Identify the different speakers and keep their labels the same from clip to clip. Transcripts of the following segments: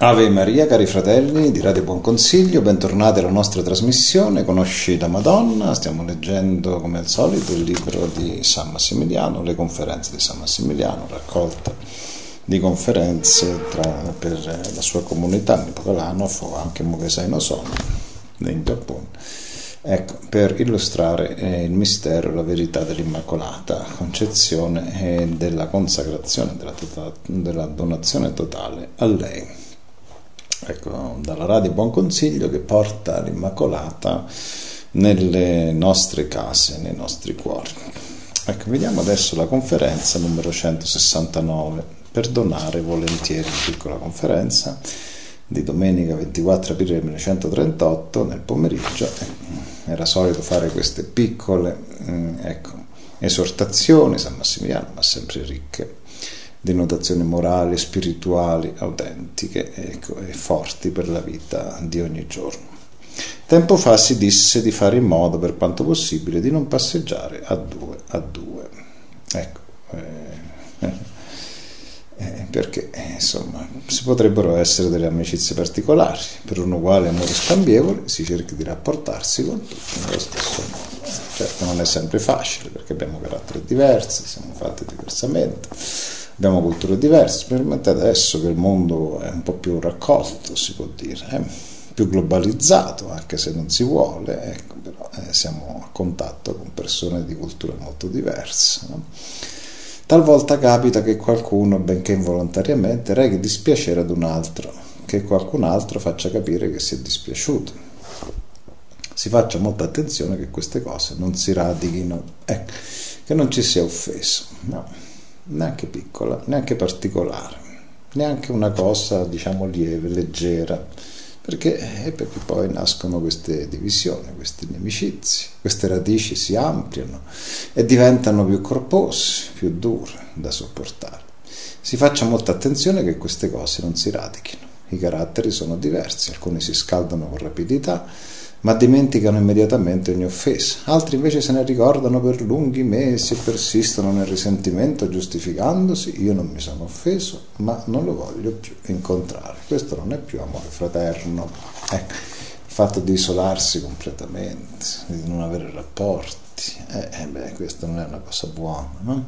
Speaker 1: Ave Maria, cari fratelli di Radio Buon Consiglio, bentornati alla nostra trasmissione Conosci la Madonna. Stiamo leggendo come al solito il libro di San Massimiliano, le conferenze di San Massimiliano, raccolta di conferenze per la sua comunità in Pocalanofo, anche Mogesai no Sono, in Giappone. Ecco, per illustrare il mistero e la verità dell'Immacolata Concezione e della consacrazione, della donazione totale a lei. Ecco, dalla Radio Buon Consiglio che porta l'Immacolata nelle nostre case, nei nostri cuori. Ecco, vediamo adesso la conferenza numero 169, perdonare volentieri, piccola conferenza di domenica 24 aprile 1938 nel pomeriggio. Era solito fare queste piccole esortazioni, San Massimiliano, ma sempre ricche di notazioni morali, spirituali, autentiche e forti per la vita di ogni giorno. Tempo fa si disse di fare in modo, per quanto possibile, di non passeggiare a due. Ecco, perché insomma si potrebbero essere delle amicizie particolari. Per un uguale amore scambievole si cerca di rapportarsi con tutti nello stesso modo. Certo non è sempre facile, perché abbiamo caratteri diversi, siamo fatti diversamente, abbiamo culture diverse, specialmente adesso che il mondo è un po' più raccolto, si può dire, più globalizzato, anche se non si vuole, però siamo a contatto con persone di culture molto diverse, no? Talvolta capita che qualcuno, benché involontariamente, reghi dispiacere ad un altro, che qualcun altro faccia capire che si è dispiaciuto. Si faccia molta attenzione che queste cose non si radichino, che non ci sia offeso, no, neanche piccola, neanche particolare, neanche una cosa, diciamo, lieve, leggera, perché poi nascono queste divisioni, queste inimicizie, queste radici si ampliano e diventano più corpose, più dure da sopportare. Si faccia molta attenzione che queste cose non si radichino. I caratteri sono diversi, alcuni si scaldano con rapidità, ma dimenticano immediatamente ogni offesa, altri invece se ne ricordano per lunghi mesi e persistono nel risentimento giustificandosi: io non mi sono offeso, ma non lo voglio più incontrare. Questo non è più amore fraterno, il fatto di isolarsi completamente, di non avere rapporti, questo non è una cosa buona, no?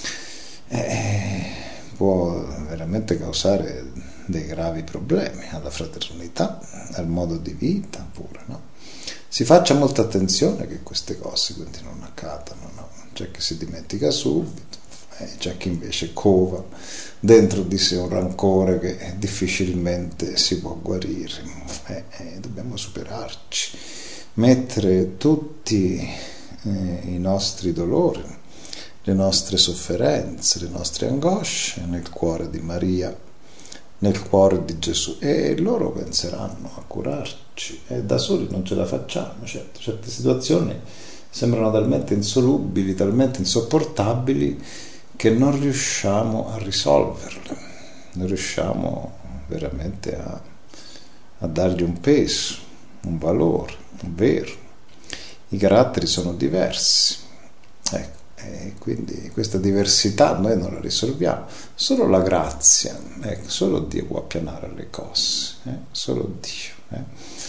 Speaker 1: Può veramente causare dei gravi problemi alla fraternità, al modo di vita pure, no? Si faccia molta attenzione che queste cose quindi non accadano, no? C'è chi si dimentica subito, c'è chi invece cova dentro di sé un rancore che difficilmente si può guarire. Dobbiamo superarci, mettere tutti i nostri dolori, le nostre sofferenze, le nostre angosce nel cuore di Maria, nel cuore di Gesù, e loro penseranno a curarci, e da soli non ce la facciamo. Certe situazioni sembrano talmente insolubili, talmente insopportabili, che non riusciamo a risolverle, non riusciamo veramente a dargli un peso, un valore, un vero. I caratteri sono diversi, e quindi questa diversità noi non la risolviamo, solo la grazia, solo Dio può appianare le cose, solo Dio.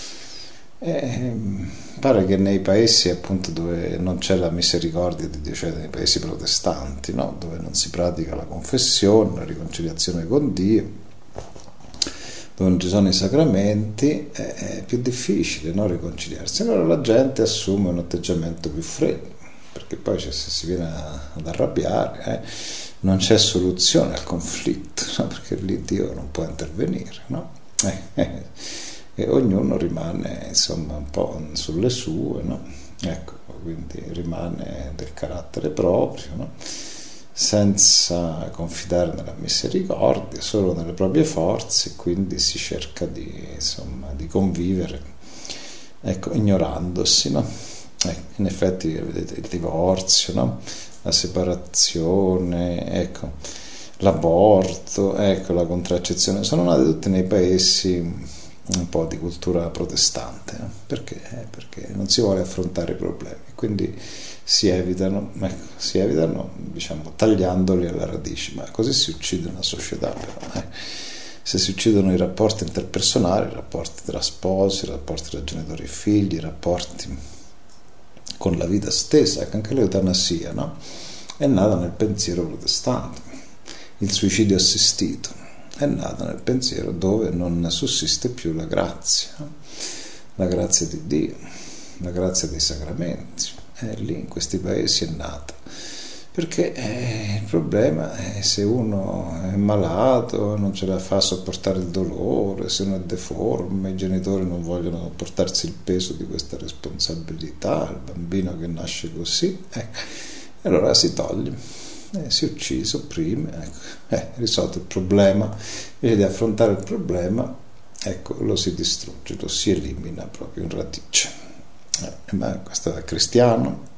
Speaker 1: Pare che nei paesi appunto dove non c'è la misericordia di Dio, cioè nei paesi protestanti, no? Dove non si pratica la confessione, la riconciliazione con Dio, dove non ci sono i sacramenti, è più difficile, no, riconciliarsi. Allora la gente assume un atteggiamento più freddo, perché poi se si viene ad arrabbiare non c'è soluzione al conflitto, no? Perché lì Dio non può intervenire, no? E ognuno rimane insomma un po' sulle sue, no? Quindi rimane del carattere proprio, no? Senza confidare nella misericordia, solo nelle proprie forze, e quindi si cerca di convivere, ignorandosi, no? In effetti vedete il divorzio, no? La separazione, l'aborto, la contraccezione, sono nate tutte nei paesi un po' di cultura protestante, no? Perché non si vuole affrontare i problemi, quindi si evitano, diciamo, tagliandoli alla radice, ma così si uccide una società, però. se si uccidono i rapporti interpersonali, i rapporti tra sposi, i rapporti tra genitori e figli, i rapporti con la vita stessa, anche l'eutanasia, no? È nata nel pensiero protestante, il suicidio assistito è nata nel pensiero dove non sussiste più la grazia, no? La grazia di Dio, la grazia dei sacramenti, lì in questi paesi è nata. Perché il problema è se uno è malato, non ce la fa a sopportare il dolore, se uno è deforme, i genitori non vogliono portarsi il peso di questa responsabilità, il bambino che nasce così, e allora si toglie, si uccide, sopprime, risolto il problema. Invece di affrontare il problema, lo si distrugge, lo si elimina proprio in radice. Ma questo è cristiano.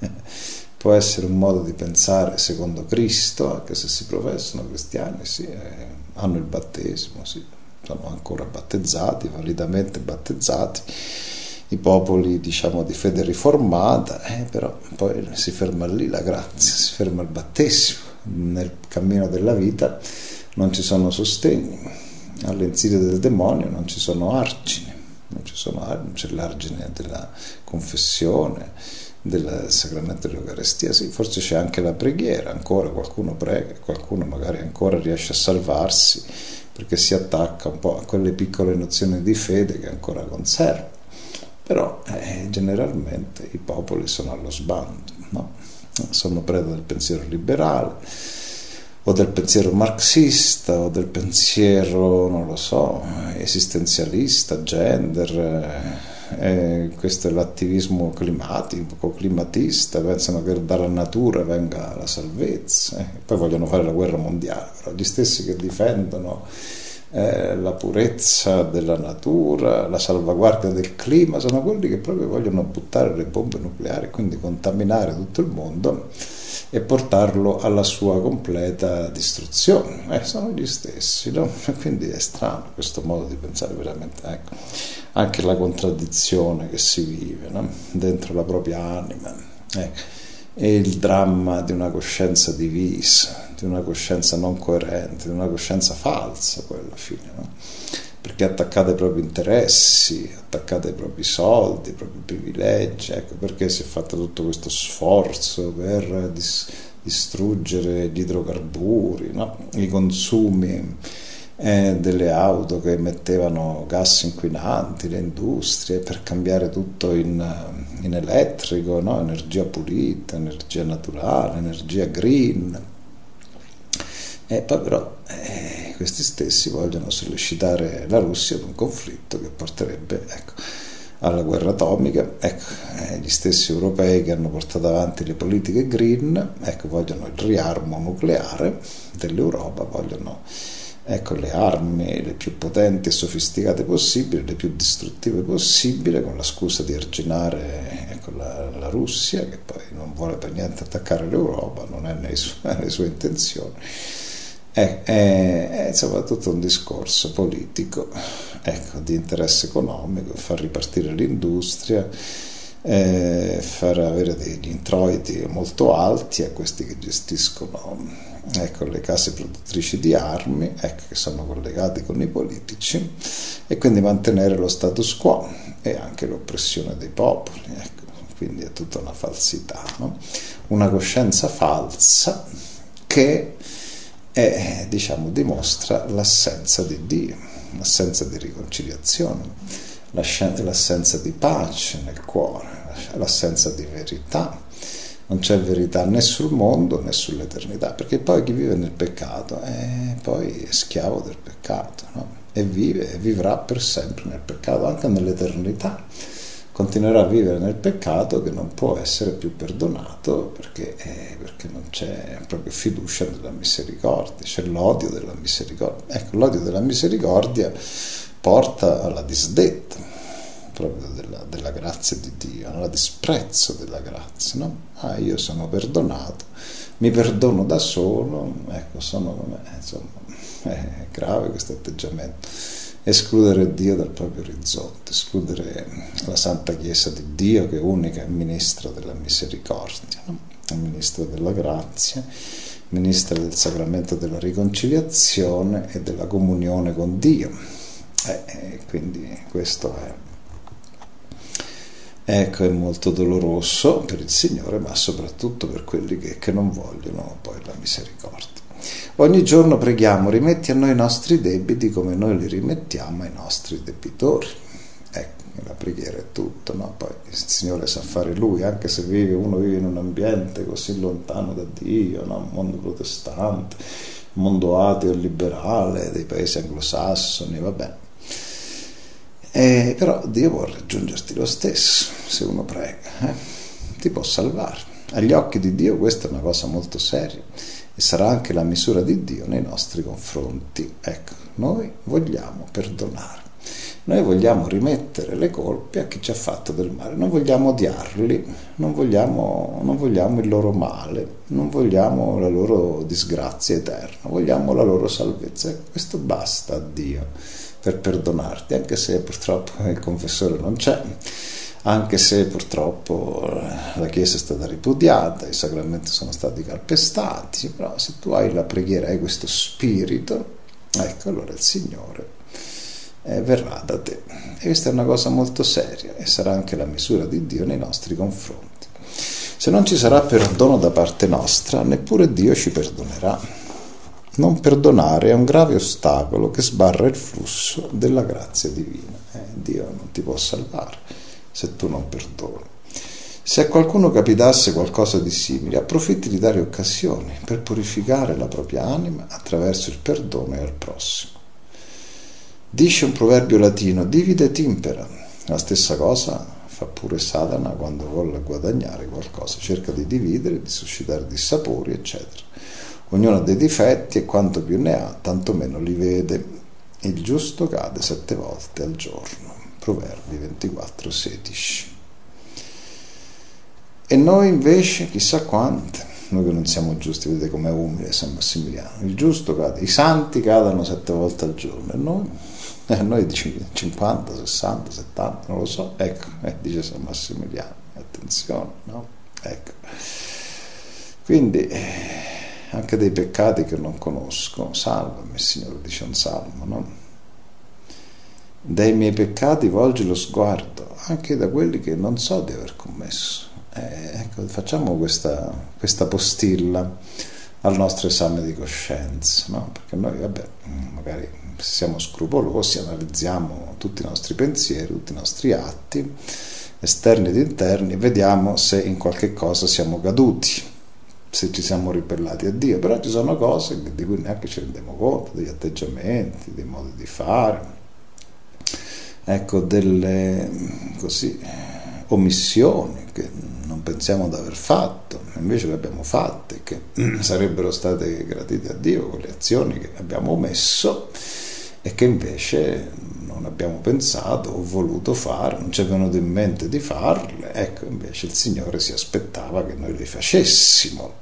Speaker 1: Può essere un modo di pensare secondo Cristo, anche se si professano cristiani, sì, hanno il battesimo, sì, sono ancora battezzati, validamente battezzati, i popoli diciamo di fede riformata, però poi si ferma lì la grazia, si ferma il battesimo, nel cammino della vita non ci sono sostegni, alle insidie del demonio non ci sono argini, non c'è l'argine della confessione, del sacramento dell'Eucarestia, sì, forse c'è anche la preghiera, ancora qualcuno prega, qualcuno magari ancora riesce a salvarsi perché si attacca un po' a quelle piccole nozioni di fede che ancora conserva, però generalmente i popoli sono allo sbando, no? Sono preda del pensiero liberale o del pensiero marxista o del pensiero, non lo so, esistenzialista, gender. Questo è l'attivismo climatico, climatista, pensano che dalla natura venga la salvezza, e poi vogliono fare la guerra mondiale, però gli stessi che difendono la purezza della natura, la salvaguardia del clima, sono quelli che proprio vogliono buttare le bombe nucleari, quindi contaminare tutto il mondo e portarlo alla sua completa distruzione. Sono gli stessi, no? Quindi è strano questo modo di pensare, veramente, anche la contraddizione che si vive, no? Dentro la propria anima, e il dramma di una coscienza divisa, di una coscienza non coerente, di una coscienza falsa poi alla fine, no? Perché attaccate ai propri interessi, attaccate ai propri soldi, ai propri privilegi, perché si è fatto tutto questo sforzo per distruggere gli idrocarburi, no? I consumi delle auto che emettevano gas inquinanti, le industrie, per cambiare tutto in elettrico, no? Energia pulita, energia naturale, energia green. E poi però questi stessi vogliono sollecitare la Russia ad un conflitto che porterebbe alla guerra atomica. Gli stessi europei che hanno portato avanti le politiche green vogliono il riarmo nucleare dell'Europa, vogliono le armi le più potenti e sofisticate possibili, le più distruttive possibili, con la scusa di arginare la Russia, che poi non vuole per niente attaccare l'Europa, non è nelle sue intenzioni. Insomma, tutto un discorso politico, di interesse economico, far ripartire l'industria, far avere degli introiti molto alti a questi che gestiscono le case produttrici di armi, che sono collegati con i politici, e quindi mantenere lo status quo e anche l'oppressione dei popoli. Quindi è tutta una falsità, no? Una coscienza falsa che dimostra l'assenza di Dio, l'assenza di riconciliazione, l'assenza di pace nel cuore, l'assenza di verità. Non c'è verità né sul mondo né sull'eternità, perché poi chi vive nel peccato poi è schiavo del peccato, no? E vive e vivrà per sempre nel peccato, anche nell'eternità. Continuerà a vivere nel peccato che non può essere più perdonato perché non c'è proprio fiducia nella misericordia, c'è l'odio della misericordia. L'odio della misericordia porta alla disdetta proprio della grazia di Dio, alla disprezzo della grazia, no? Io sono perdonato, mi perdono da solo, sono come me, insomma, è grave questo atteggiamento. Escludere Dio dal proprio orizzonte, escludere la Santa Chiesa di Dio, che è unica ministro della misericordia, no? È ministro della grazia, ministra del sacramento della riconciliazione e della comunione con Dio. Quindi questo è molto doloroso per il Signore, ma soprattutto per quelli che non vogliono poi la misericordia. Ogni giorno preghiamo: rimetti a noi i nostri debiti come noi li rimettiamo ai nostri debitori. La preghiera è tutto, no? Poi il Signore sa fare Lui, anche se uno vive in un ambiente così lontano da Dio, no? Un mondo protestante, un mondo ateo e liberale dei paesi anglosassoni, va bene. Però Dio può raggiungerti lo stesso se uno prega, ti può salvare. Agli occhi di Dio questa è una cosa molto seria e sarà anche la misura di Dio nei nostri confronti. Noi vogliamo perdonare, noi vogliamo rimettere le colpe a chi ci ha fatto del male, non vogliamo odiarli, non vogliamo il loro male, non vogliamo la loro disgrazia eterna, vogliamo la loro salvezza. Questo basta a Dio per perdonarti, anche se purtroppo il confessore non c'è, anche se purtroppo la Chiesa è stata ripudiata, i sacramenti sono stati calpestati, però se tu hai la preghiera, hai questo spirito, allora il Signore verrà da te. E questa è una cosa molto seria e sarà anche la misura di Dio nei nostri confronti. Se non ci sarà perdono da parte nostra, neppure Dio ci perdonerà. Non perdonare è un grave ostacolo che sbarra il flusso della grazia divina. Dio non ti può salvare se tu non perdoni. Se a qualcuno capitasse qualcosa di simile, approfitti di dare occasioni per purificare la propria anima attraverso il perdono al prossimo. Dice un proverbio latino: divide et impera. La stessa cosa fa pure Satana quando vuole guadagnare qualcosa, cerca di dividere, di suscitare dissapori, eccetera. Ognuno ha dei difetti e quanto più ne ha, tanto meno li vede. Il giusto cade 7 volte al giorno. Proverbi 24:16. E noi invece, chissà quante, noi che non siamo giusti, vedete com'è umile San Massimiliano, il giusto cade, i santi cadono 7 volte al giorno, e noi 50, 60, 70, non lo so, dice San Massimiliano, attenzione, no? Quindi anche dei peccati che non conosco, salvami Signore, dice un salmo, no? Dai miei peccati volgi lo sguardo, anche da quelli che non so di aver commesso. Facciamo questa postilla al nostro esame di coscienza, no? Perché noi, magari siamo scrupolosi, analizziamo tutti i nostri pensieri, tutti i nostri atti, esterni ed interni, e vediamo se in qualche cosa siamo caduti, se ci siamo ribellati a Dio. Però ci sono cose di cui neanche ci rendiamo conto, degli atteggiamenti, dei modi di fare, delle omissioni che non pensiamo di aver fatto, invece le abbiamo fatte, che sarebbero state gratite a Dio, con le azioni che abbiamo omesso e che invece non abbiamo pensato o voluto fare, non ci è venuto in mente di farle. Invece il Signore si aspettava che noi le facessimo.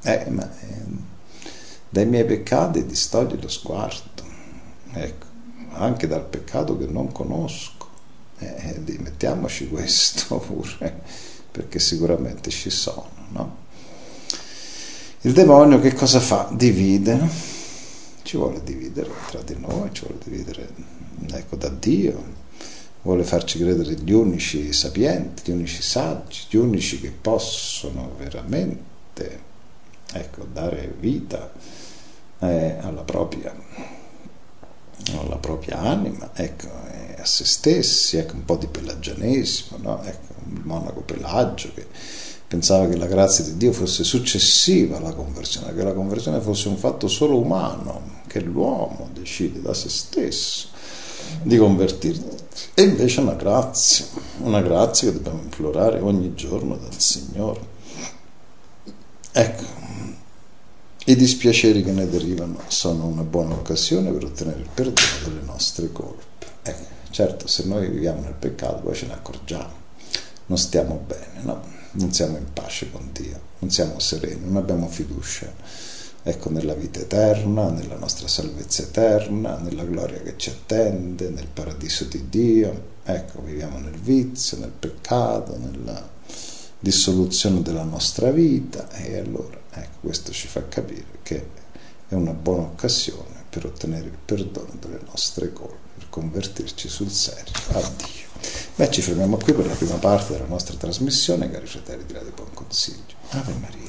Speaker 1: Dai miei peccati distogli lo sguardo, anche dal peccato che non conosco. Mettiamoci questo pure, perché sicuramente ci sono, no? Il demonio che cosa fa? Divide, no? Ci vuole dividere tra di noi, ci vuole dividere da Dio, vuole farci credere gli unici sapienti, gli unici saggi, gli unici che possono veramente dare vita alla propria anima, a se stessi, un po' di pelagianesimo, no? Il monaco Pelagio che pensava che la grazia di Dio fosse successiva alla conversione, che la conversione fosse un fatto solo umano, che l'uomo decide da se stesso di convertirsi, e invece è una grazia che dobbiamo implorare ogni giorno dal Signore. I dispiaceri che ne derivano sono una buona occasione per ottenere il perdono delle nostre colpe. Certo, se noi viviamo nel peccato poi ce ne accorgiamo, non stiamo bene, no? Non siamo in pace con Dio, non siamo sereni, non abbiamo fiducia nella vita eterna, nella nostra salvezza eterna, nella gloria che ci attende, nel paradiso di Dio. Viviamo nel vizio, nel peccato, nella dissoluzione della nostra vita, e allora questo ci fa capire che è una buona occasione per ottenere il perdono delle nostre colpe, per convertirci sul serio a Dio. Beh, ci fermiamo qui per la prima parte della nostra trasmissione, cari fratelli di Radio Buon Consiglio. Ave Maria.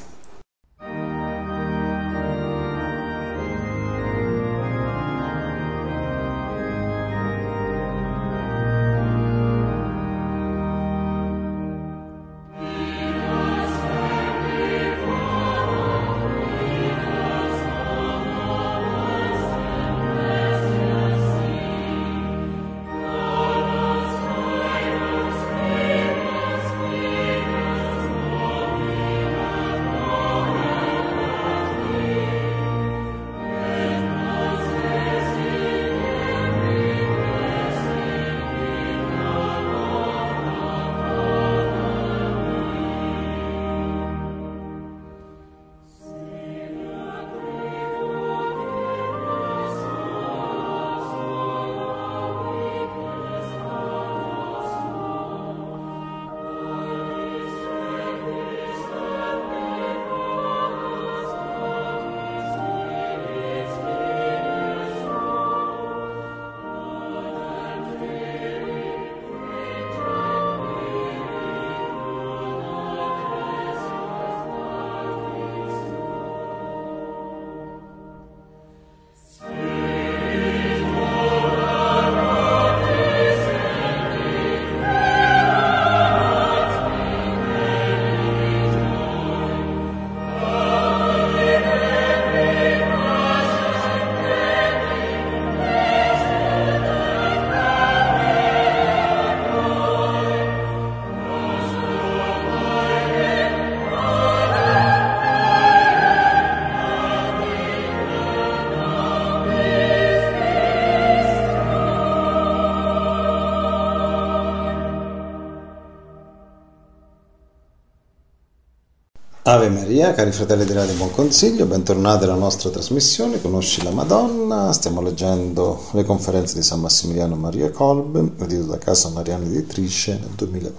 Speaker 1: Ave Maria, cari fratelli di Radio Buon Consiglio, bentornati alla nostra trasmissione Conosci la Madonna. Stiamo leggendo le conferenze di San Massimiliano Maria Kolbe, edito da Casa Mariana Editrice nel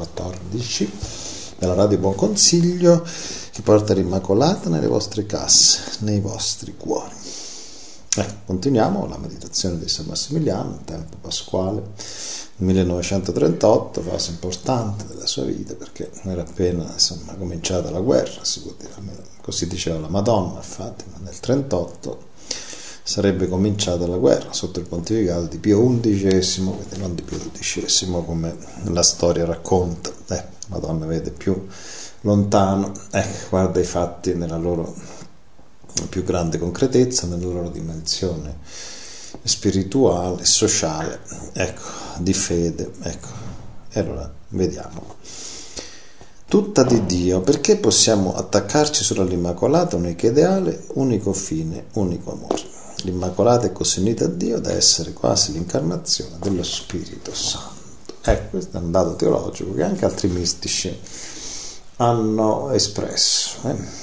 Speaker 1: 2014, della Radio Buon Consiglio, che porta l'Immacolata nelle vostre casse, nei vostri cuori. Continuiamo la meditazione di San Massimiliano, tempo pasquale, 1938, fase importante della sua vita, perché era appena cominciata la guerra, si può dire, così diceva la Madonna, infatti, ma nel 1938 sarebbe cominciata la guerra sotto il pontificato di Pio XI, quindi non di Pio XII come la storia racconta. Madonna vede più lontano, guarda i fatti nella loro più grande concretezza, nella loro dimensione spirituale, sociale, di fede, E allora vediamo. Tutta di Dio, perché possiamo attaccarci solo all'Immacolata, unico ideale, unico fine, unico amore. L'Immacolata è così unita a Dio da essere quasi l'incarnazione dello Spirito Santo. Questo è un dato teologico che anche altri mistici hanno espresso.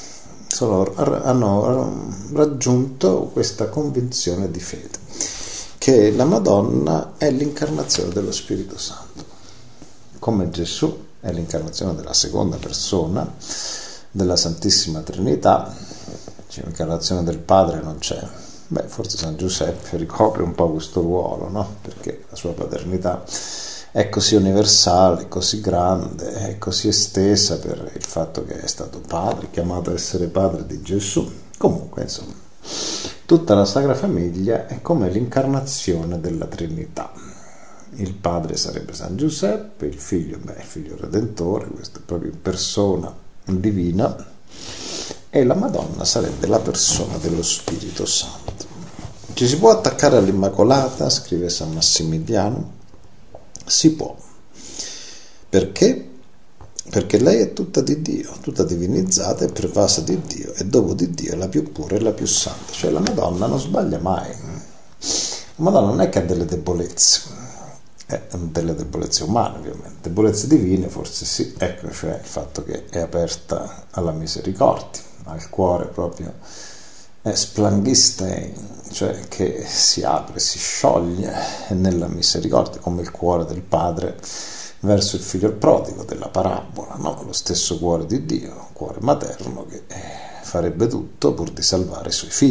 Speaker 1: Hanno raggiunto questa convinzione di fede, che la Madonna è l'incarnazione dello Spirito Santo, come Gesù è l'incarnazione della seconda persona della Santissima Trinità. L'incarnazione del Padre non c'è. Forse San Giuseppe ricopre un po' questo ruolo, no? Perché la sua paternità è così universale, così grande, è così estesa per il fatto che è stato padre, chiamato a essere padre di Gesù. Comunque, insomma, tutta la Sacra Famiglia è come l'incarnazione della Trinità. Il padre sarebbe San Giuseppe, il figlio Redentore, questo è proprio persona divina, e la Madonna sarebbe la persona dello Spirito Santo. Ci si può attaccare all'Immacolata, scrive San Massimiliano? Si può. Perché? Perché lei è tutta di Dio, tutta divinizzata e pervasa di Dio, e dopo di Dio è la più pura e la più santa. Cioè la Madonna non sbaglia mai. La Madonna non è che ha delle debolezze, delle debolezze umane ovviamente, debolezze divine forse sì, cioè il fatto che è aperta alla misericordia, al cuore proprio splanghiste, cioè che si apre, si scioglie nella misericordia, come il cuore del padre verso il figlio prodigo della parabola, no? Lo stesso cuore di Dio, un cuore materno che farebbe tutto pur di salvare i suoi figli.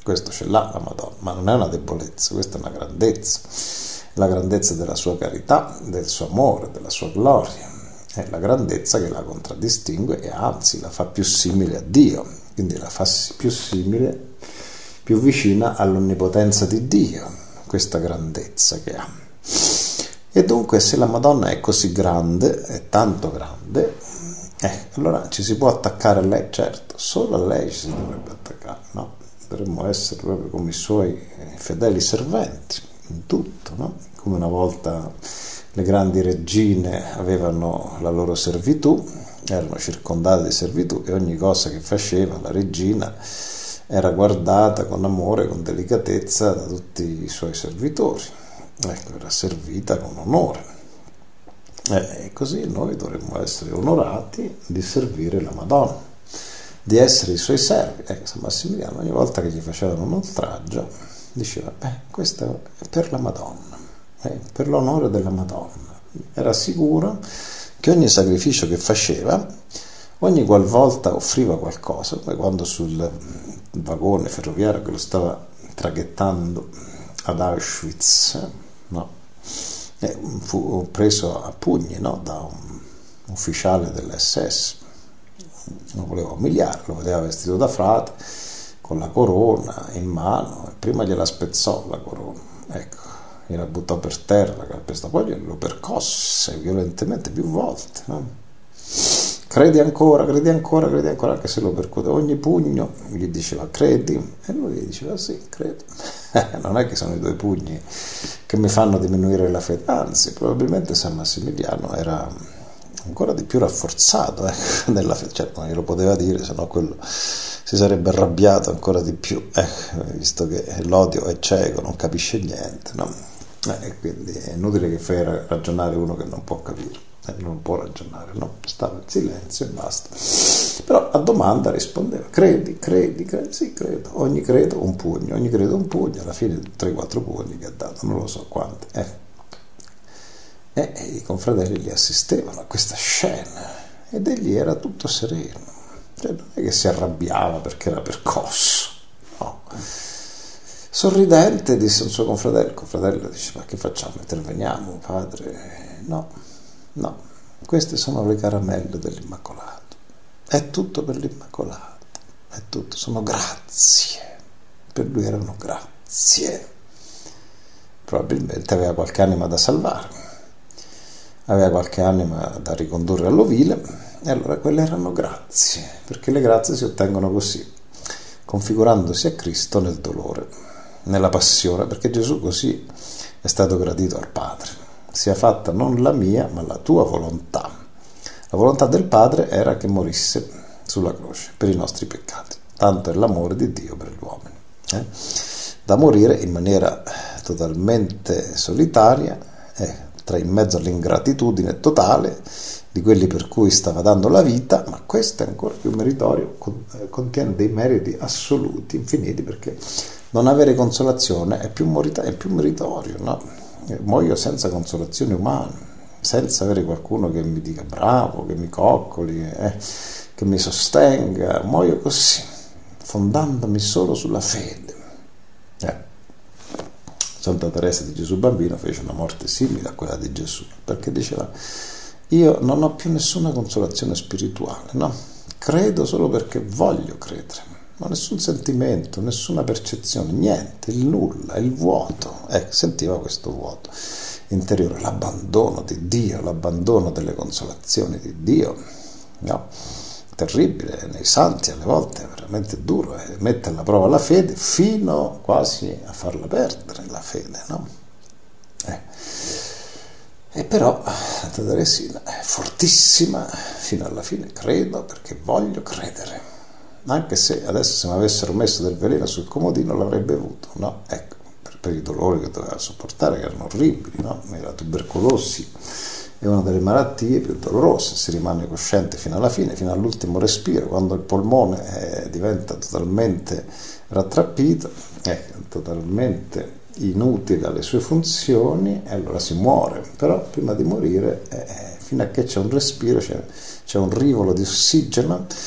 Speaker 1: questo ce l'ha la Madonna, ma non è una debolezza, questa è una grandezza, la grandezza della sua carità, del suo amore, della sua gloria, è la grandezza che la contraddistingue e anzi la fa più simile a Dio, quindi la fa più simile, più vicina all'onnipotenza di Dio, questa grandezza che ha. E dunque se la Madonna è così grande, è tanto grande, allora ci si può attaccare a lei, certo, solo a lei ci si dovrebbe attaccare, no? Dovremmo essere proprio come i suoi fedeli serventi, in tutto, no? Come una volta le grandi regine avevano la loro servitù, erano circondate di servitù e ogni cosa che faceva la regina era guardata con amore, con delicatezza da tutti i suoi servitori, era servita con onore. E così noi dovremmo essere onorati di servire la Madonna, di essere i suoi servi. San Massimiliano ogni volta che gli facevano un oltraggio diceva questo è per la Madonna, per l'onore della Madonna. Era sicuro che ogni sacrificio che faceva, ogni qualvolta offriva qualcosa, come quando sul vagone ferroviario che lo stava traghettando ad Auschwitz, no? Fu preso a pugni, no? Da un ufficiale dell'SS, lo voleva umiliare, lo vedeva vestito da frate con la corona in mano e prima gliela spezzò la corona, gliela buttò per terra la calpestò, poi lo percosse violentemente più volte, no? Credi ancora, anche se lo percuoteva ogni pugno, gli diceva credi, e lui gli diceva sì, credo. Non è che sono i 2 pugni che mi fanno diminuire la fede, anzi probabilmente San Massimiliano era ancora di più rafforzato nella fede, certo non glielo poteva dire, sennò quello si sarebbe arrabbiato ancora di più, visto che l'odio è cieco, non capisce niente, no? E quindi è inutile che fai ragionare uno che non può capire, non può ragionare, no? Stava in silenzio e basta. Però a domanda rispondeva credi, sì credo, ogni credo un pugno, alla fine 3-4 pugni che ha dato, non lo so quanti, e i confratelli li assistevano a questa scena ed egli era tutto sereno, cioè non è che si arrabbiava perché era percosso, no. Sorridente disse un suo confratello, il confratello dice ma che facciamo, interveniamo padre? No, queste sono le caramelle dell'Immacolato, è tutto per l'Immacolato, è tutto, sono grazie, per lui erano grazie, probabilmente aveva qualche anima da salvare, aveva qualche anima da ricondurre all'ovile e allora quelle erano grazie, perché le grazie si ottengono così, configurandosi a Cristo nel dolore, nella passione, perché Gesù così è stato gradito al Padre, sia fatta non la mia ma la tua volontà. La volontà del Padre era che morisse sulla croce per i nostri peccati, tanto è l'amore di Dio per gli uomini, da morire in maniera totalmente solitaria, tra in mezzo all'ingratitudine totale di quelli per cui stava dando la vita, ma questo è ancora più meritorio, contiene dei meriti assoluti, infiniti, perché non avere consolazione è più meritorio, no? Muoio senza consolazioni umane, senza avere qualcuno che mi dica bravo, che mi coccoli, che mi sostenga, muoio così, fondandomi solo sulla fede. Santa Teresa di Gesù Bambino fece una morte simile a quella di Gesù, perché diceva io non ho più nessuna consolazione spirituale, no? Credo solo perché voglio credere, non ho nessun sentimento, nessuna percezione, niente, il nulla, il vuoto. Sentiva questo vuoto interiore, l'abbandono di Dio, l'abbandono delle consolazioni di Dio, no? Terribile, nei santi alle volte è veramente duro, mette alla prova la fede fino quasi a farla perdere la fede, no? E però Santa Teresina è fortissima fino alla fine, credo perché voglio credere, anche se adesso se mi avessero messo del veleno sul comodino l'avrei bevuto, no? Per i dolori che doveva sopportare, che erano orribili, no? La tubercolosi è una delle malattie più dolorose, si rimane cosciente fino alla fine, fino all'ultimo respiro, quando il polmone diventa totalmente rattrappito, totalmente inutile alle sue funzioni, e allora si muore. Però prima di morire, fino a che c'è un respiro, c'è un rivolo di ossigeno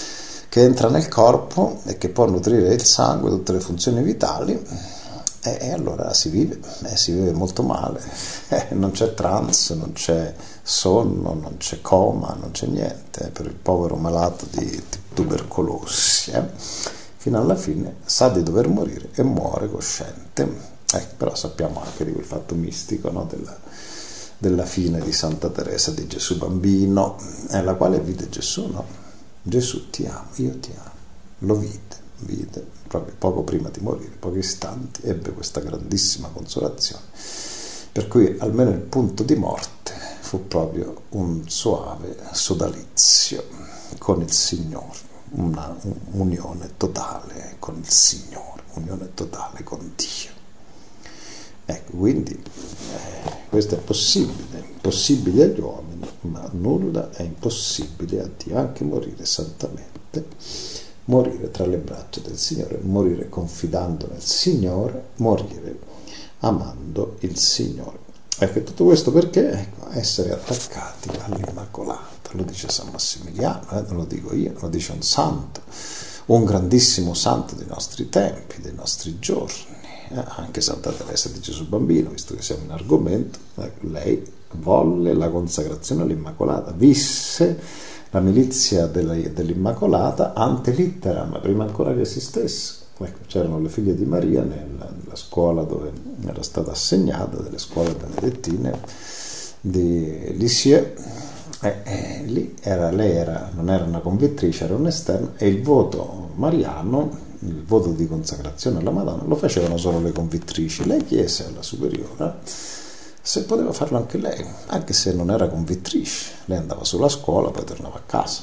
Speaker 1: che entra nel corpo e che può nutrire il sangue, tutte le funzioni vitali, e allora si vive molto male, non c'è trance, non c'è sonno, non c'è coma, non c'è niente, per il povero malato di tubercolosi, fino alla fine sa di dover morire e muore cosciente. Però sappiamo anche di quel fatto mistico, no? della fine di Santa Teresa di Gesù Bambino, la quale vide Gesù, no? Gesù ti amo, io ti amo, lo vide proprio poco prima di morire, pochi istanti, ebbe questa grandissima consolazione, per cui almeno il punto di morte fu proprio un soave sodalizio con il Signore, un'unione totale con il Signore, unione totale con Dio. Ecco, quindi questo è possibile agli uomini, ma nulla è impossibile a Dio, anche morire santamente, morire tra le braccia del Signore, morire confidando nel Signore, morire amando il Signore. Ecco, tutto questo perché? Ecco, essere attaccati all'Immacolata, lo dice San Massimiliano, non lo dico io, lo dice un santo, un grandissimo santo dei nostri tempi, dei nostri giorni. Anche Santa Teresa di Gesù Bambino, visto che siamo in argomento, lei volle la consacrazione all'Immacolata, visse la milizia dell'Immacolata ante litteram, prima ancora che esistesse. Ecco, c'erano le figlie di Maria nella scuola dove era stata assegnata, delle scuole benedettine di Lisieux, lì non era una convittrice, era un'esterna, e il voto mariano, il voto di consacrazione alla Madonna, lo facevano solo le convittrici. Lei chiese alla superiora se poteva farlo anche lei, anche se non era convittrice. Lei andava sulla scuola, poi tornava a casa,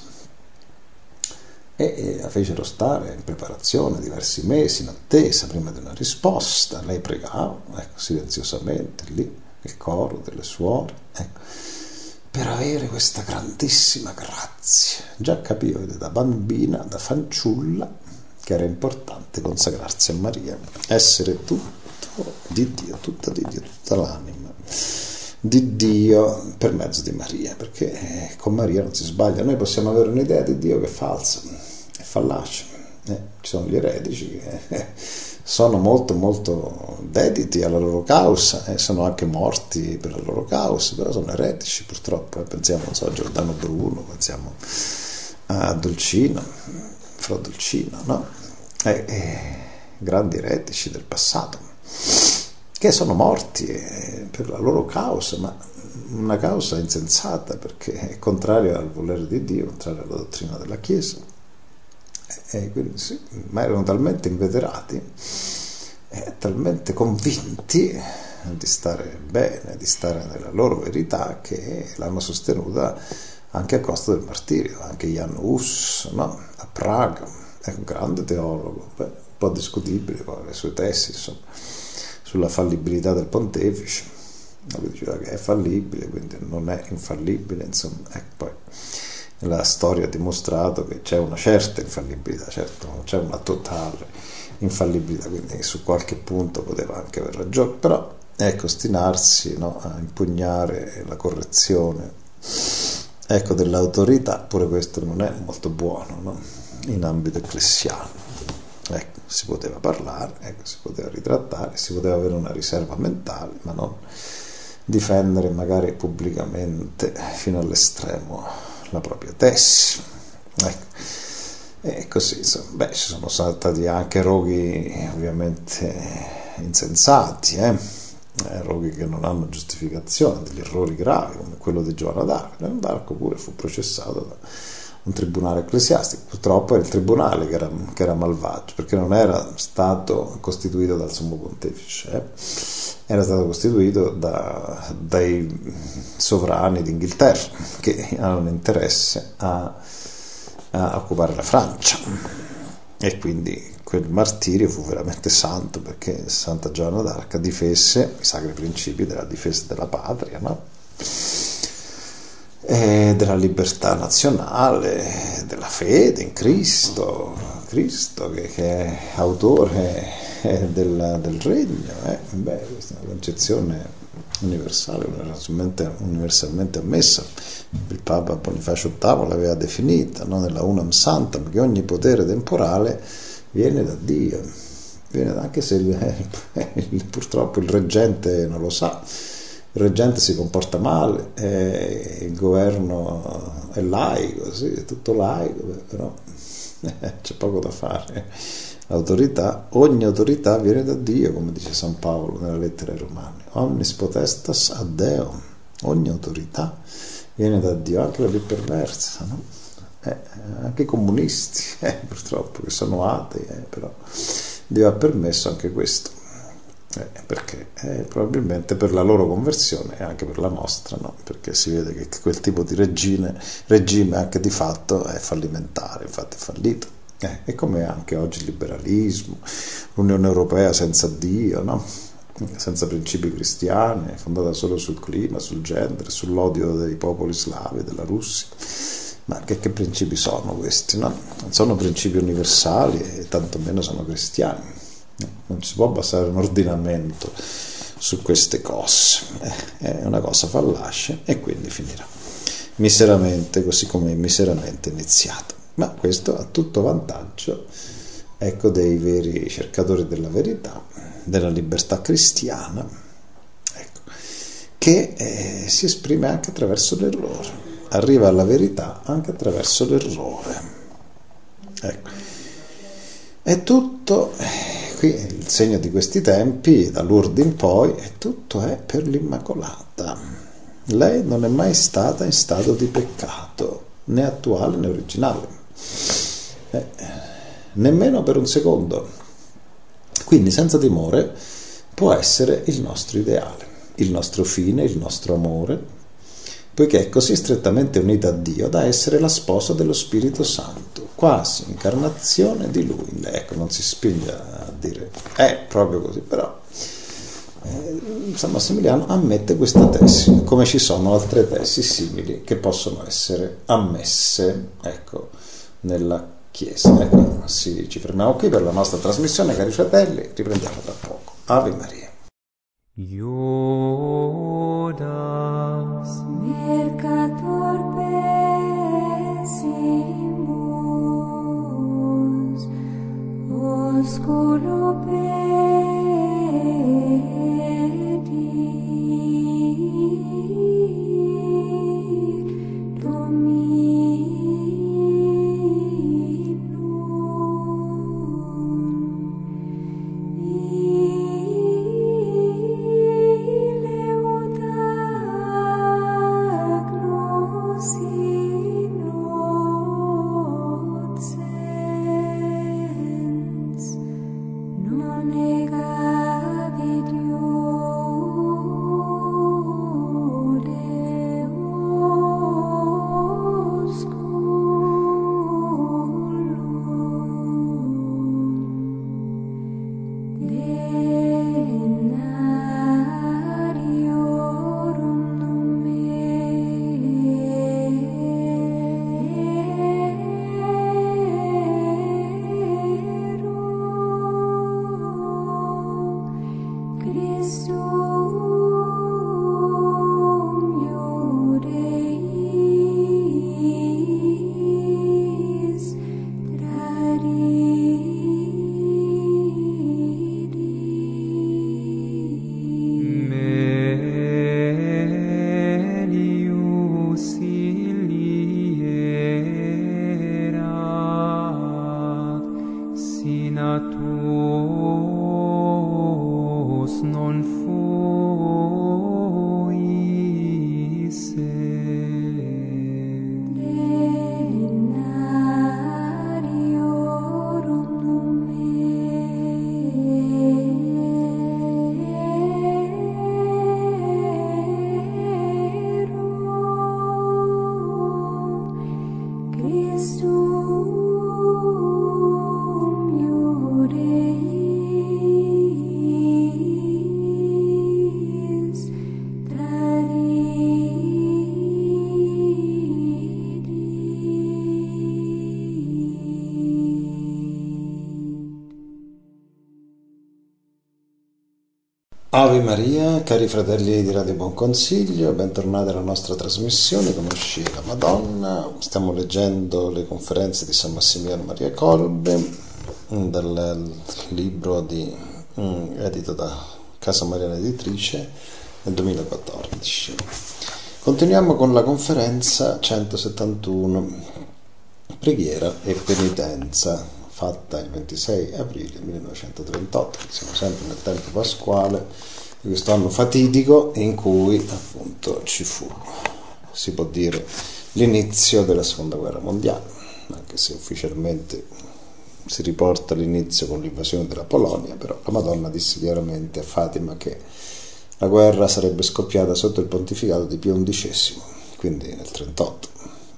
Speaker 1: e la fecero stare in preparazione diversi mesi in attesa prima di una risposta. Lei pregava, ecco, silenziosamente lì, il coro delle suore, ecco, per avere questa grandissima grazia. Già capiva da bambina, da fanciulla, che era importante consacrarsi a Maria, essere tutto di Dio, tutta di Dio, tutta l'anima di Dio per mezzo di Maria, perché con Maria non si sbaglia. Noi possiamo avere un'idea di Dio che è falsa, è fallace. Ci sono gli eretici che sono molto molto dediti alla loro causa, sono anche morti per la loro causa, però sono eretici purtroppo. Pensiamo, non so, a Giordano Bruno, pensiamo a Dolcino, Fra Dolcino, no? Grandi eretici del passato che sono morti per la loro causa, ma una causa insensata, perché è contraria al volere di Dio, contraria alla dottrina della Chiesa, quindi sì, ma erano talmente inveterati, talmente convinti di stare bene, di stare nella loro verità, che l'hanno sostenuta anche a costo del martirio. Anche Jan Hus, no? A Praga, è un grande teologo, un po' discutibile con le sue tesi, insomma, sulla fallibilità del pontefice. Lui diceva che è fallibile, quindi non è infallibile, insomma. Poi la storia ha dimostrato che c'è una certa infallibilità, certo non c'è una totale infallibilità, quindi su qualche punto poteva anche aver ragione, però ostinarsi, no, a impugnare la correzione, dell'autorità, pure questo non è molto buono, no? In ambito ecclesiale. Si poteva parlare, si poteva ritrattare, si poteva avere una riserva mentale, ma non difendere magari pubblicamente fino all'estremo la propria tesi. E così, insomma, ci sono stati anche roghi ovviamente insensati, roghi che non hanno giustificazione, degli errori gravi come quello di Giovanna d'Arco. Giovanna d'Arco pure fu processato da un tribunale ecclesiastico, purtroppo è il tribunale che era malvagio, perché non era stato costituito dal sommo pontefice, era stato costituito dai sovrani d'Inghilterra, che avevano interesse a occupare la Francia, e quindi quel martirio fu veramente santo, perché Santa Giovanna d'Arco difese i sacri principi della difesa della patria, no? E della libertà nazionale, della fede in Cristo che è autore del regno. Questa è una concezione universale, universalmente ammessa. Il Papa Bonifacio VIII l'aveva definita, no? Nella Unam Santam, che ogni potere temporale viene da Dio, anche se purtroppo il reggente non lo sa. Il reggente si comporta male, il governo è laico, sì, è tutto laico, però c'è poco da fare. Ogni autorità viene da Dio, come dice San Paolo nella lettera ai Romani. Omnis potestas ad Deo. Ogni autorità viene da Dio, anche la più perversa, no? Anche i comunisti, purtroppo, che sono atei, però Dio ha permesso anche questo. Perché probabilmente per la loro conversione e anche per la nostra, no? Perché si vede che quel tipo di regime anche di fatto è fallimentare, infatti è fallito. E come anche oggi il liberalismo, l'Unione Europea senza Dio, no? Senza principi cristiani, fondata solo sul clima, sul gender, sull'odio dei popoli slavi, della Russia. Ma che principi sono questi, no? Non sono principi universali e tantomeno sono cristiani. Non si può basare un ordinamento su queste cose, è una cosa fallace e quindi finirà miseramente, così come è miseramente iniziato. Ma questo ha tutto vantaggio, ecco, dei veri cercatori della verità, della libertà cristiana, ecco, che si esprime anche attraverso l'errore, arriva alla verità anche attraverso l'errore, ecco. È tutto, qui il segno di questi tempi, da Lourdes in poi, tutto è per l'Immacolata. Lei non è mai stata in stato di peccato, né attuale né originale, nemmeno per un secondo. Quindi senza timore può essere il nostro ideale, il nostro fine, il nostro amore, poiché è così strettamente unita a Dio da essere la sposa dello Spirito Santo, quasi incarnazione di Lui. Ecco, non si spinge a dire è proprio così, però San Massimiliano ammette questa tesi, come ci sono altre tesi simili che possono essere ammesse, ecco, nella Chiesa. Ecco, ci fermiamo qui per la nostra trasmissione, cari fratelli, riprendiamo tra poco. Ave Maria.
Speaker 2: Iodas mercator pessimus osculo
Speaker 1: Ave Maria, cari fratelli di Radio Buon Consiglio, bentornati alla nostra trasmissione Conosci la Madonna. Stiamo leggendo le conferenze di San Massimiliano Maria Kolbe dal libro edito da Casa Mariana Editrice nel 2014. Continuiamo con la conferenza 171, Preghiera e penitenza, fatta il 26 aprile 1938. Siamo sempre nel tempo pasquale di questo anno fatidico in cui appunto ci fu, si può dire, l'inizio della Seconda Guerra Mondiale, anche se ufficialmente si riporta l'inizio con l'invasione della Polonia, però la Madonna disse chiaramente a Fatima che la guerra sarebbe scoppiata sotto il pontificato di Pio XI, quindi nel 38.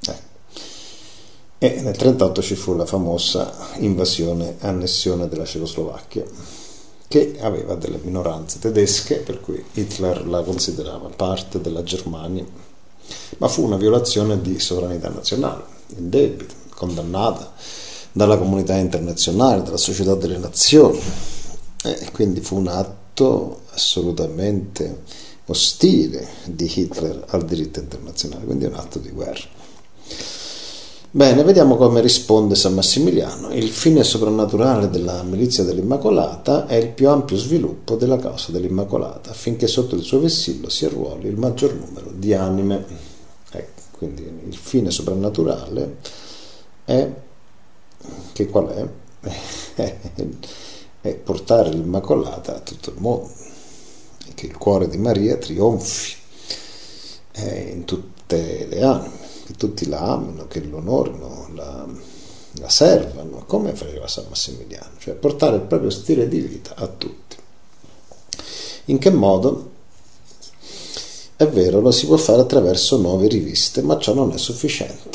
Speaker 1: E nel 1938 ci fu la famosa invasione e annessione della Cecoslovacchia, che aveva delle minoranze tedesche, per cui Hitler la considerava parte della Germania, ma fu una violazione di sovranità nazionale, indebita, condannata dalla comunità internazionale, dalla Società delle Nazioni, e quindi fu un atto assolutamente ostile di Hitler al diritto internazionale, quindi un atto di guerra. Bene, vediamo come risponde San Massimiliano. Il fine soprannaturale della milizia dell'Immacolata è il più ampio sviluppo della causa dell'Immacolata, affinché sotto il suo vessillo si arruoli il maggior numero di anime. Quindi il fine soprannaturale è che qual è? È portare l'Immacolata a tutto il mondo, e che il cuore di Maria trionfi in tutte le anime, che tutti la amino, che l'onorino, la servano, come faceva San Massimiliano, cioè portare il proprio stile di vita a tutti. In che modo? È vero, lo si può fare attraverso nuove riviste, ma ciò non è sufficiente.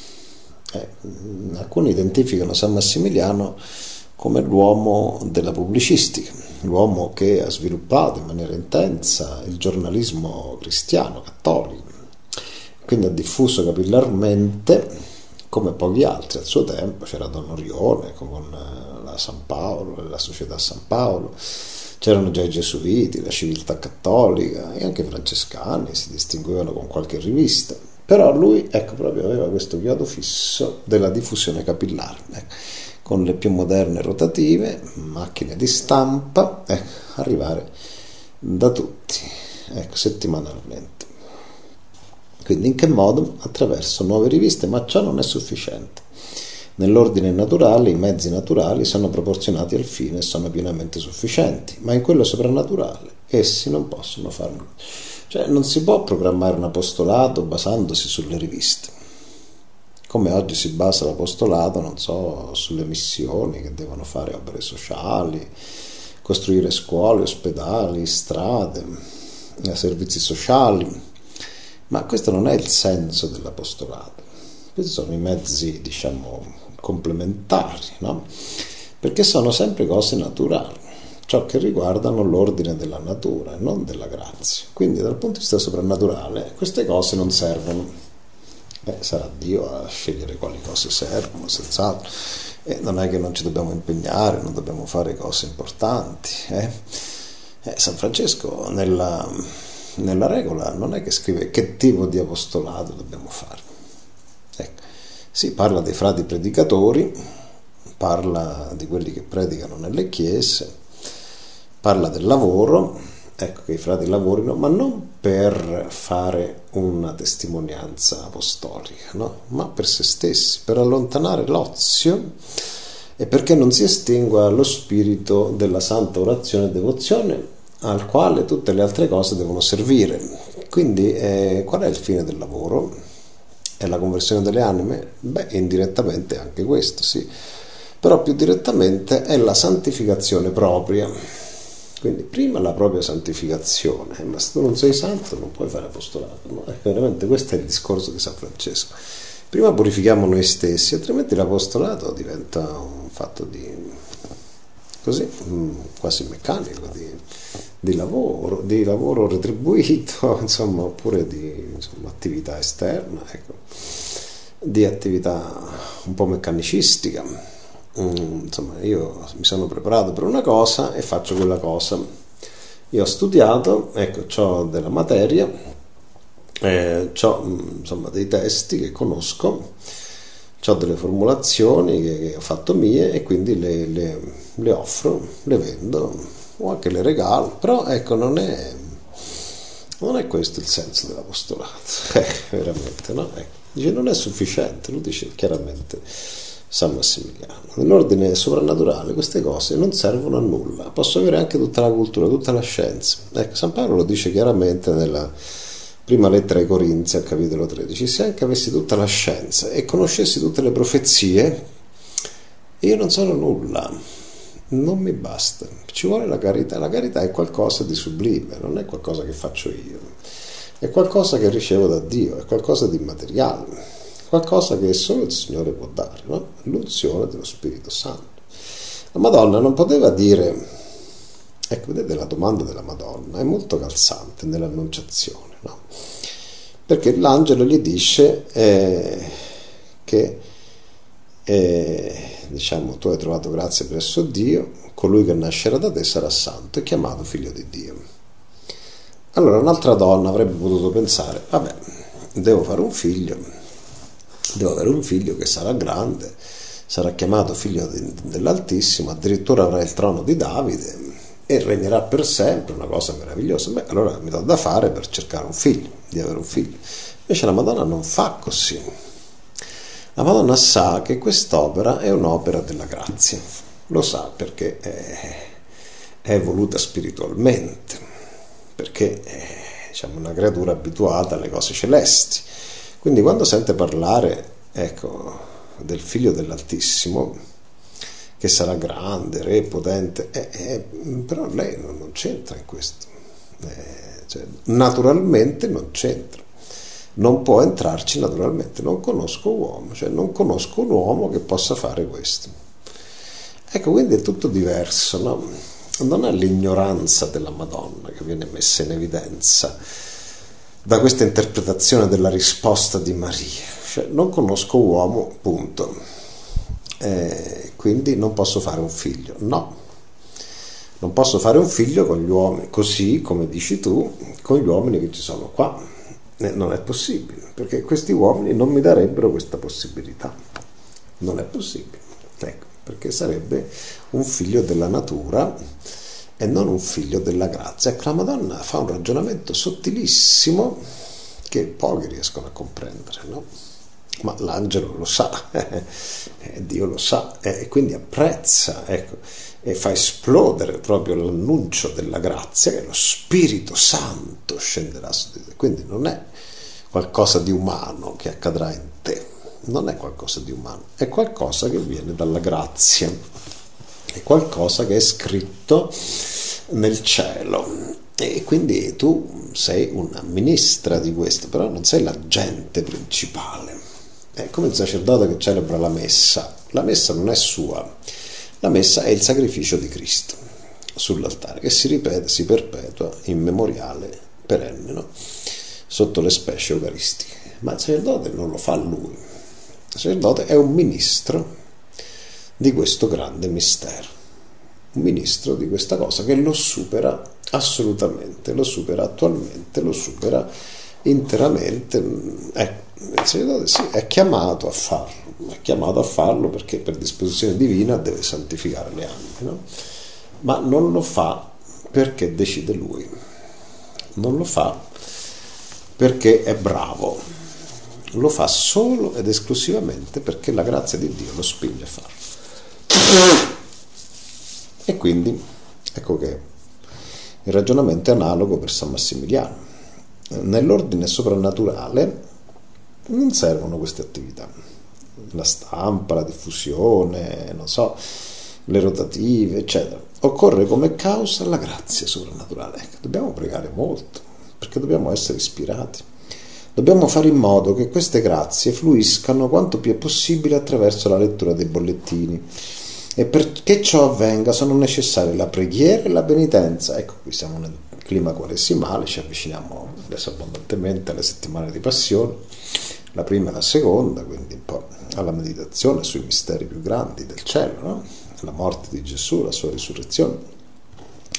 Speaker 1: Alcuni identificano San Massimiliano come l'uomo della pubblicistica, l'uomo che ha sviluppato in maniera intensa il giornalismo cristiano, cattolico, quindi ha diffuso capillarmente, come pochi altri al suo tempo. C'era Don Orione con la San Paolo, la Società San Paolo, c'erano già i Gesuiti, la Civiltà Cattolica, e anche i francescani si distinguevano con qualche rivista, però lui, proprio aveva questo chiodo fisso della diffusione capillare, con le più moderne rotative, macchine di stampa, arrivare da tutti, settimanalmente. Quindi in che modo? Attraverso nuove riviste, ma ciò non è sufficiente. Nell'ordine naturale i mezzi naturali sono proporzionati al fine e sono pienamente sufficienti, ma in quello soprannaturale essi non possono farlo. Cioè non si può programmare un apostolato basandosi sulle riviste, come oggi si basa l'apostolato, non so, sulle missioni che devono fare opere sociali, costruire scuole, ospedali, strade, servizi sociali. Ma questo non è il senso dell'apostolato. Questi sono i mezzi, complementari, no? Perché sono sempre cose naturali, ciò che riguardano l'ordine della natura e non della grazia. Quindi dal punto di vista soprannaturale queste cose non servono. Sarà Dio a scegliere quali cose servono, senz'altro. Non è che non ci dobbiamo impegnare, non dobbiamo fare cose importanti. San Francesco nella regola non è che scrive che tipo di apostolato dobbiamo fare. Si parla dei frati predicatori, parla di quelli che predicano nelle chiese, parla del lavoro, che i frati lavorino, ma non per fare una testimonianza apostolica, no? Ma per se stessi, per allontanare l'ozio e perché non si estingua lo spirito della santa orazione e devozione al quale tutte le altre cose devono servire. Quindi qual è il fine del lavoro? È la conversione delle anime? Indirettamente anche questo, sì, però più direttamente è la santificazione propria. Quindi prima la propria santificazione, ma se tu non sei santo non puoi fare apostolato, no? Veramente questo è il discorso di San Francesco. Prima purifichiamo noi stessi, altrimenti l'apostolato diventa un fatto di quasi meccanico, di lavoro retribuito, insomma, oppure di attività esterna, di attività un po' meccanicistica. Insomma, io mi sono preparato per una cosa e faccio quella cosa,
Speaker 3: Io ho studiato, ecco, ho della materia, ho insomma dei testi che conosco, ho delle formulazioni che ho fatto mie e quindi le offro, le vendo o anche le regalo, però ecco non è questo il senso dell'apostolato, veramente no? Dice non è sufficiente, lo dice chiaramente San Massimiliano. Nell'ordine soprannaturale queste cose non servono a nulla, posso avere anche tutta la cultura, tutta la scienza. Ecco, San Paolo lo dice chiaramente nella prima lettera ai Corinzi, al capitolo 13, se anche avessi tutta la scienza e conoscessi tutte le profezie, io non sono nulla, non mi basta, ci vuole la carità. La carità è qualcosa di sublime, non è qualcosa che faccio io, è qualcosa che ricevo da Dio, è qualcosa di immateriale, qualcosa che solo il Signore può dare, no? L'unzione dello Spirito Santo. La Madonna non poteva dire, ecco, vedete la domanda della Madonna è molto calzante nell'annunciazione, no? Perché l'angelo gli dice che diciamo tu hai trovato grazia presso Dio, colui che nascerà da te sarà santo e chiamato figlio di Dio. Allora un'altra donna avrebbe potuto pensare, vabbè, devo avere un figlio che sarà grande, sarà chiamato figlio dell'Altissimo, addirittura avrà il trono di Davide e regnerà per sempre, una cosa meravigliosa. Beh, allora mi do da fare per cercare un figlio, di avere un figlio. Invece la Madonna non fa così. La Madonna sa che quest'opera è un'opera della grazia, lo sa perché è voluta spiritualmente, perché è diciamo, una creatura abituata alle cose celesti. Quindi quando sente parlare, ecco, del figlio dell'Altissimo, che sarà grande, re, potente, però lei non c'entra in questo, cioè, naturalmente non c'entra, non può entrarci naturalmente, non conosco uomo, cioè non conosco un uomo che possa fare questo. Ecco, quindi è tutto diverso, no? Non è l'ignoranza della Madonna che viene messa in evidenza da questa interpretazione della risposta di Maria, cioè non conosco uomo, punto, quindi non posso fare un figlio. No, non posso fare un figlio con gli uomini, così come dici tu, con gli uomini che ci sono qua, non è possibile, perché questi uomini non mi darebbero questa possibilità, non è possibile, ecco, perché sarebbe un figlio della natura e non un figlio della grazia. Ecco, la Madonna fa un ragionamento sottilissimo che pochi riescono a comprendere, no? Ma l'angelo lo sa, Dio lo sa, e quindi apprezza, ecco, e fa esplodere proprio l'annuncio della grazia, che lo Spirito Santo scenderà su di te. Quindi non è qualcosa di umano che accadrà in te, non è qualcosa di umano, è qualcosa che viene dalla grazia, è qualcosa che è scritto nel cielo. E quindi tu sei una ministra di questo, però non sei l'agente principale. È come il sacerdote che celebra la messa. La messa non è sua, la messa è il sacrificio di Cristo sull'altare, che si ripete, si perpetua in memoriale perenne, no? Sotto le specie eucaristiche. Ma il sacerdote non lo fa lui. Il sacerdote è un ministro di questo grande mistero, un ministro di questa cosa che lo supera assolutamente, lo supera attualmente, lo supera interamente. Il sacerdote sì, è chiamato a farlo perché per disposizione divina deve santificare le anime, no? Ma non lo fa perché decide lui, non lo fa perché è bravo, lo fa solo ed esclusivamente perché la grazia di Dio lo spinge a farlo. E quindi ecco che il ragionamento è analogo per San Massimiliano. Nell'ordine soprannaturale non servono queste attività, la stampa, la diffusione, non so, le rotative, eccetera. Occorre come causa la grazia soprannaturale. Ecco, dobbiamo pregare molto, perché dobbiamo essere ispirati. Dobbiamo fare in modo che queste grazie fluiscano quanto più è possibile attraverso la lettura dei bollettini. E perché ciò avvenga sono necessarie la preghiera e la penitenza. Ecco, qui siamo nel clima quaresimale, ci avviciniamo adesso abbondantemente alle settimane di passione, la prima e la seconda, quindi un po' alla meditazione sui misteri più grandi del cielo, no? La morte di Gesù, la sua risurrezione.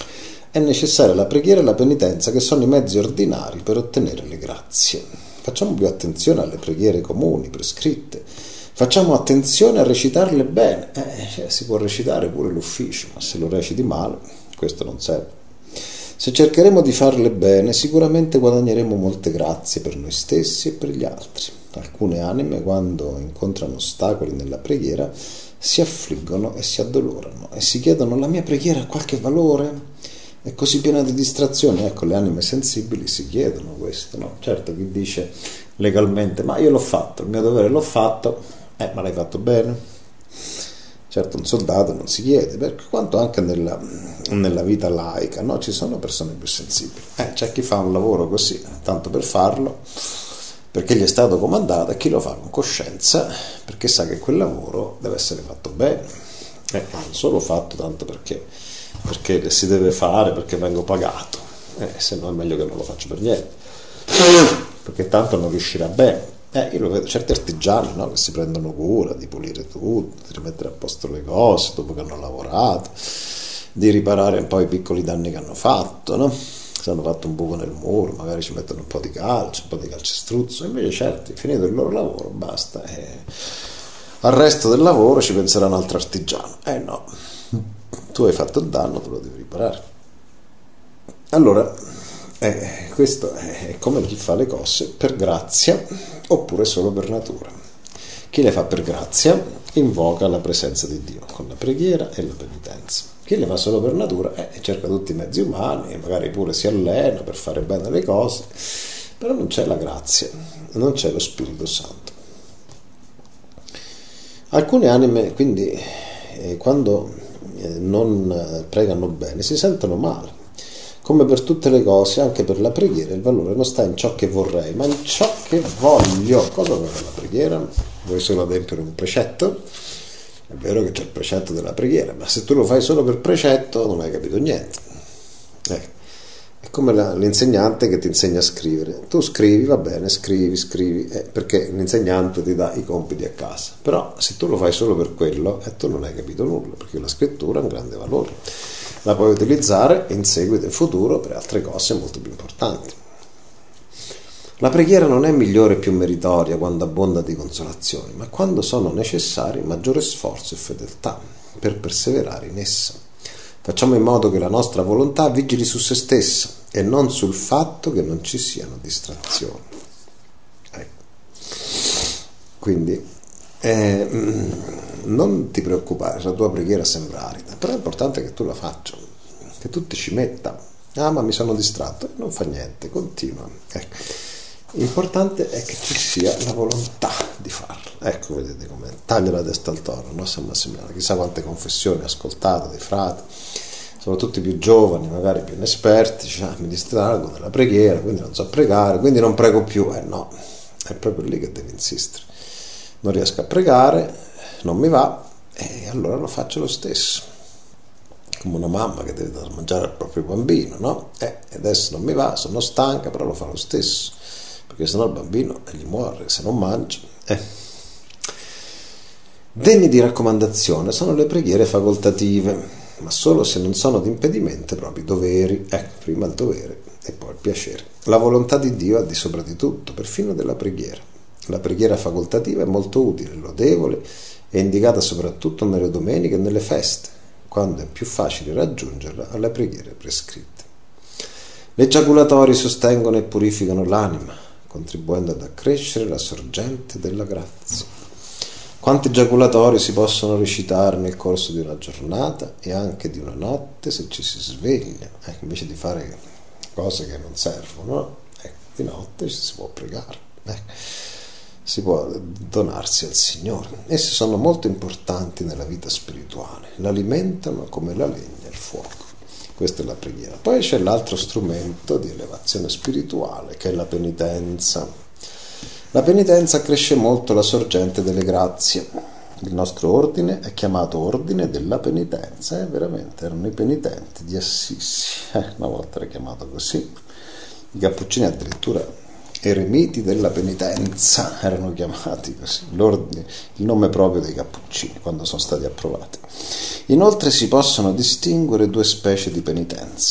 Speaker 3: è necessaria la preghiera e la penitenza, che sono i mezzi ordinari per ottenere le grazie. Facciamo più attenzione alle preghiere comuni, prescritte. Facciamo attenzione a recitarle bene. Si può recitare pure l'ufficio, ma se lo reciti male, questo non serve. Se cercheremo di farle bene, sicuramente guadagneremo molte grazie per noi stessi e per gli altri. Alcune anime, quando incontrano ostacoli nella preghiera, si affliggono e si addolorano e si chiedono: la mia preghiera ha qualche valore? È così piena di distrazioni. Ecco, le anime sensibili si chiedono questo, no? Certo, chi dice legalmente: ma io l'ho fatto, il mio dovere l'ho fatto, ma l'hai fatto bene? Certo, un soldato non si chiede, per quanto anche nella vita laica, no? Ci sono persone più sensibili. C'è chi fa un lavoro così, tanto per farlo, perché gli è stato comandato, e chi lo fa con coscienza, perché sa che quel lavoro deve essere fatto bene. Non solo fatto tanto perché si deve fare, perché vengo pagato, se no è meglio che non lo faccio per niente, perché tanto non riuscirà bene. Io lo vedo, certi artigiani, no, che si prendono cura di pulire tutto, di rimettere a posto le cose dopo che hanno lavorato, di riparare un po' i piccoli danni che hanno fatto, no? Se hanno fatto un buco nel muro, magari ci mettono un po' di calcestruzzo, invece certi, finito il loro lavoro, basta, al resto del lavoro ci penserà un altro artigiano. No, tu hai fatto il danno, te lo devi riparare. Allora, questo è come chi fa le cose per grazia oppure solo per natura. Chi le fa per grazia invoca la presenza di Dio con la preghiera e la penitenza. Chi le fa solo per natura cerca tutti i mezzi umani, magari pure si allena per fare bene le cose, però non c'è la grazia, non c'è lo Spirito Santo. Alcune anime quindi quando non pregano bene si sentono male. Come per tutte le cose, anche per la preghiera il valore non sta in ciò che vorrei, ma in ciò che voglio. Cosa vuoi la preghiera? Vuoi solo adempiere un precetto? È vero che c'è il precetto della preghiera, ma se tu lo fai solo per precetto non hai capito niente. È come l'insegnante che ti insegna a scrivere. Tu scrivi, va bene, scrivi, perché l'insegnante ti dà i compiti a casa. Però se tu lo fai solo per quello, tu non hai capito nulla, perché la scrittura ha un grande valore. La puoi utilizzare in seguito, in futuro, per altre cose molto più importanti. La preghiera non è migliore e più meritoria quando abbonda di consolazioni, ma quando sono necessari maggiore sforzo e fedeltà per perseverare in essa. Facciamo in modo che la nostra volontà vigili su se stessa e non sul fatto che non ci siano distrazioni. Quindi non ti preoccupare se la tua preghiera sembra arida, però è importante che tu la faccia, che tu ti ci metta. Ma mi sono distratto, non fa niente, continua. L'importante è che ci sia la volontà di farlo. Vedete come taglia la testa al toro, no? San Massimiliano, chissà quante confessioni ascoltate dai frati, soprattutto i più giovani, magari più inesperti, mi distraggo nella preghiera, quindi non so pregare, quindi non prego più. No, è proprio lì che devi insistere. Non riesco a pregare, non mi va, e allora lo faccio lo stesso, come una mamma che deve dar mangiare al proprio bambino, no? Adesso non mi va, sono stanca, però lo fa lo stesso, perché sennò il bambino gli muore se non mangia. Degni di raccomandazione sono le preghiere facoltative, ma solo se non sono di impedimento ai propri doveri. Prima il dovere e poi il piacere. La volontà di Dio è al di sopra di tutto, perfino della preghiera. La preghiera facoltativa è molto utile, lodevole e indicata soprattutto nelle domeniche e nelle feste, quando è più facile raggiungerla alle preghiere prescritte. Le giaculatori sostengono e purificano l'anima, contribuendo ad accrescere la sorgente della grazia. Quanti giaculatori si possono recitare nel corso di una giornata e anche di una notte se ci si sveglia, invece di fare cose che non servono, di notte ci si può pregare. Si può donarsi al Signore. Esse sono molto importanti nella vita spirituale, l'alimentano come la legna il fuoco. Questa è la preghiera. Poi c'è l'altro strumento di elevazione spirituale, che è la penitenza. La penitenza accresce molto la sorgente delle grazie. Il nostro ordine è chiamato ordine della penitenza, veramente, erano i penitenti di Assisi, una volta era chiamato così. I cappuccini addirittura eremiti della penitenza erano chiamati così, il nome proprio dei cappuccini quando sono stati approvati. Inoltre si possono distinguere due specie di penitenza: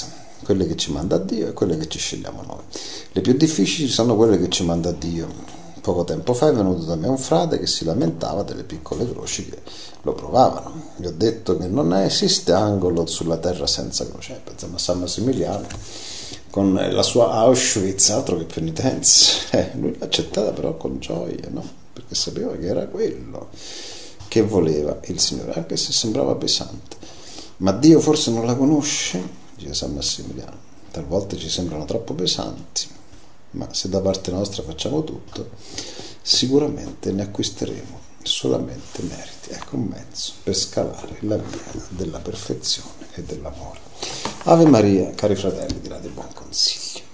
Speaker 3: quelle che ci manda Dio e quelle che ci scegliamo noi. Le più difficili sono quelle che ci manda Dio. Poco tempo fa è venuto da me un frate che si lamentava delle piccole croci che lo provavano. Gli ho detto che non esiste angolo sulla terra senza croce. Pensiamo a San Massimiliano con la sua Auschwitz, altro che penitenza. Lui l'ha accettata però con gioia, no? Perché sapeva che era quello che voleva il Signore, anche se sembrava pesante. Ma Dio forse non la conosce, dice San Massimiliano. Talvolta ci sembrano troppo pesanti, ma se da parte nostra facciamo tutto, sicuramente ne acquisteremo solamente meriti. Ecco un mezzo per scalare la via della perfezione e dell'amore. Ave Maria, cari fratelli di Radio Buon Consiglio.